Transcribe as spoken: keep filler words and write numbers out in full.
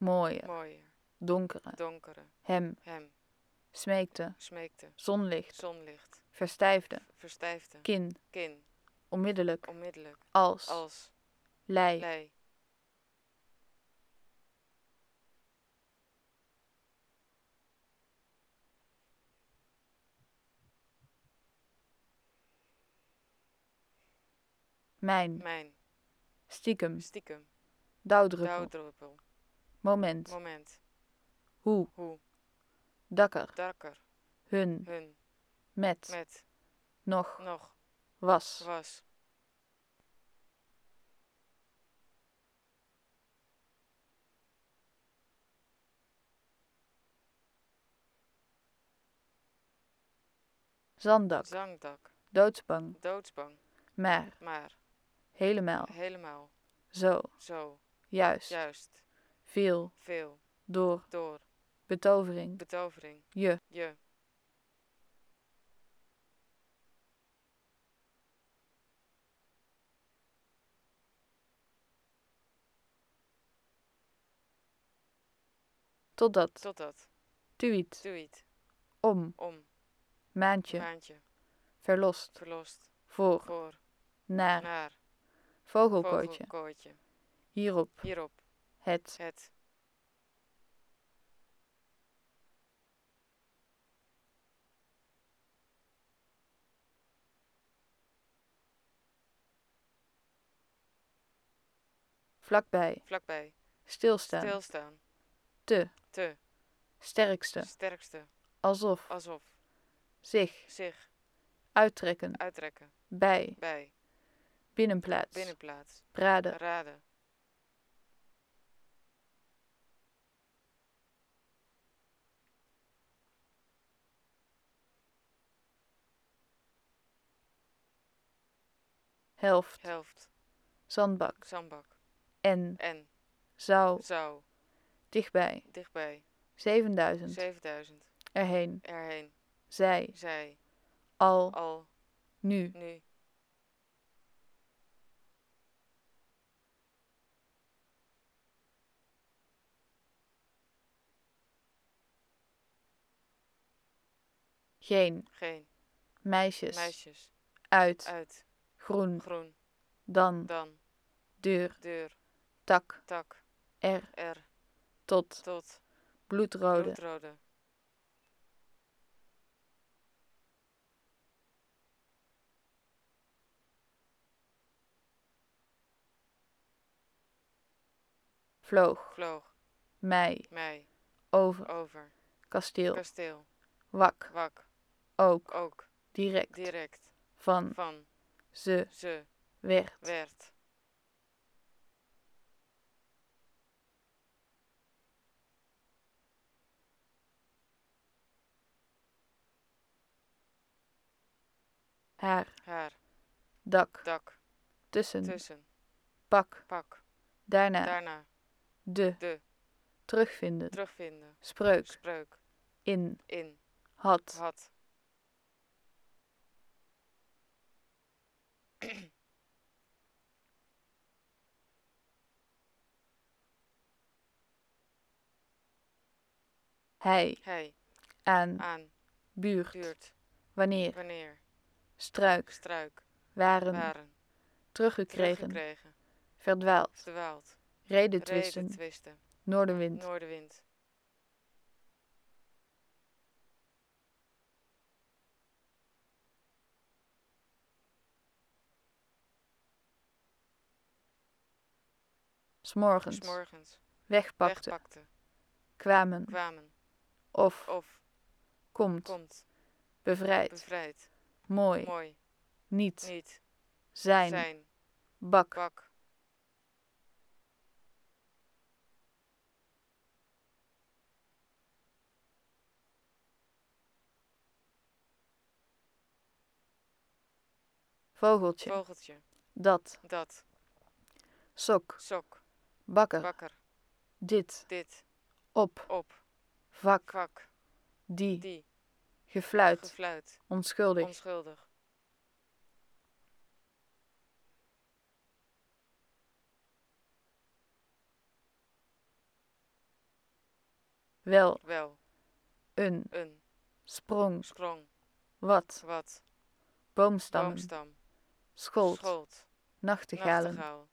mooier, mooier, donkere, donkere, hem, hem, smeekte, smeekte, zonlicht, zonlicht, verstijfde, verstijfde, kin, kin, onmiddellijk, onmiddellijk, als, als, lei, lei, mijn, mijn, stiekem, stiekem, dauwdruppel, dauwdruppel, moment, moment, hoe, hoe, dakker, dakker, hun, hun, met, met, nog, nog, was, was, zanddak, zangdak, doodsbang, doodsbang, maar, maar, helemaal, helemaal, zo, zo, juist, juist, veel, veel, door, door, betovering, betovering, je, je, totdat, totdat, tuït, tuït, om, om, maandje, maandje, verlost, verlost, voor, voor, naar, naar, vogelkooitje, vogelkooitje, hierop, hierop, het, het, vlakbij, vlakbij, stilstaan, stilstaan, te, te, sterkste, sterkste, alsof, alsof, zich, zich, uittrekken, uittrekken, bij, bij, binnenplaats, binnenplaats, braden, raden, helft, helft, zandbak, zandbak, en, en, zou, zou, dichtbij, dichtbij, zevenduizend, zevenduizend, erheen, erheen, zij, zij, al, al, nu, nu, geen, geen, meisjes, meisjes, uit, uit, groen, groen, dan, dan, deur, deur, tak, tak, er, er, tot, tot, bloedrode, bloedrode, vloog, vloog, mei, mei, over, over, kasteel, kasteel, wak, wak, ook, ook, direct, direct, van, van, ze, ze, werd, werd, haar, haar, dak, dak, tussen, tussen, pak, pak, daarna, daarna, de, de, terugvinden, terugvinden, spreuk, spreuk, in, in, had, had, hij, hij, aan, aan, buurt, buurt, wanneer, wanneer, struik, struik, waren, waren, teruggekregen, teruggekregen, verdwaald, verdwaald, redetwisten, redetwisten, noordenwind, noordenwind, s'morgens, 's morgens, wegpakte, wegpakte, kwamen, kwamen, of, of, komt, komt, bevrijd, bevrijd, mooi, mooi, niet, niet, zijn, zijn, bak, bak, vogeltje, vogeltje, dat, dat, sok, sok, bakker, bakker, dit, dit, op, op, vak, vak, die, die, gefluit, gefluit, onschuldig, onschuldig, wel, wel, een, een, sprong, sprong, wat, wat, boomstammen, boomstam, schold, schoot, nachtegalen, nachtegaal,